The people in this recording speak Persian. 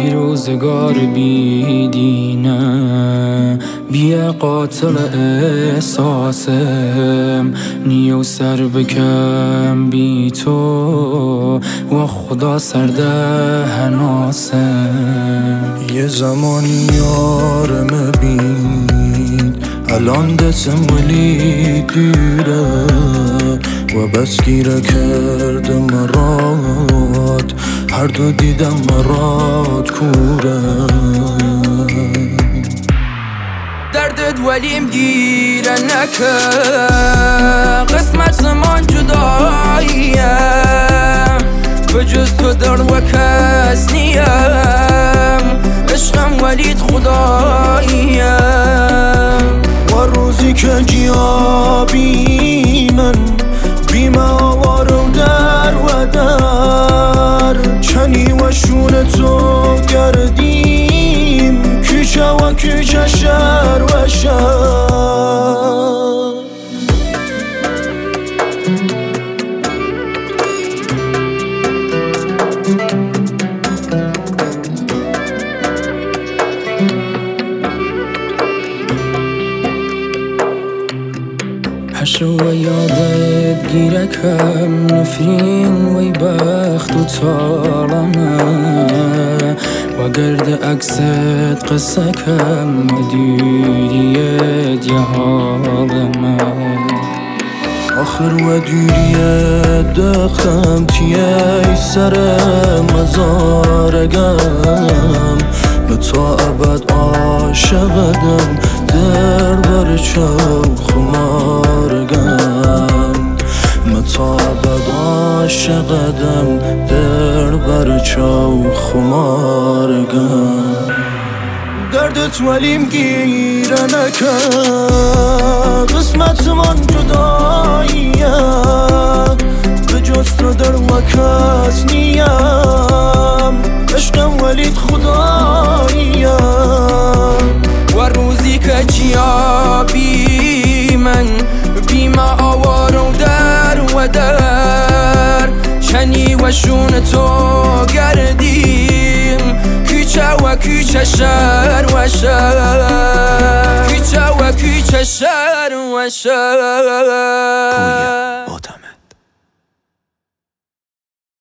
روزگار بیدینه بیا قاتل احساسم نیو سر بکم بی تو و خدا سرده هناسم. یه زمانی یارم بین الان دستم ولی دیره و بس گیره کرده مراد هر دو دیدم مراد کوره. دردت ولیم گیره نکه قسمت زمان جداییه بجز تو در و کس نیم عشقم ولید خداییه. و روزی که جیابی من بیم آوار و در و در چنی و شون تو گردیم کیچه و کیچه شهر و شهر. حشر و یادت گیره کم نفرین وی بخت و طالمه و گرد عکست قصه کم و دیریت یه حالمه. آخر و دیریت دخم تیه سر مزارگم تا ابد عاشقدم در بر چو خمارگم تا ابد عاشقدم در بر چو خمارگم. دردت ولیم گیره نکه قسمت من جداییه بجز تو در و کس نیم عشقم ولید خداییه. و روزی که جیابی من بیم آوار و در چنی و شون تو گردیم کیچه و کیچه شهر و شهر کیچه و کیچه شهر و شهر.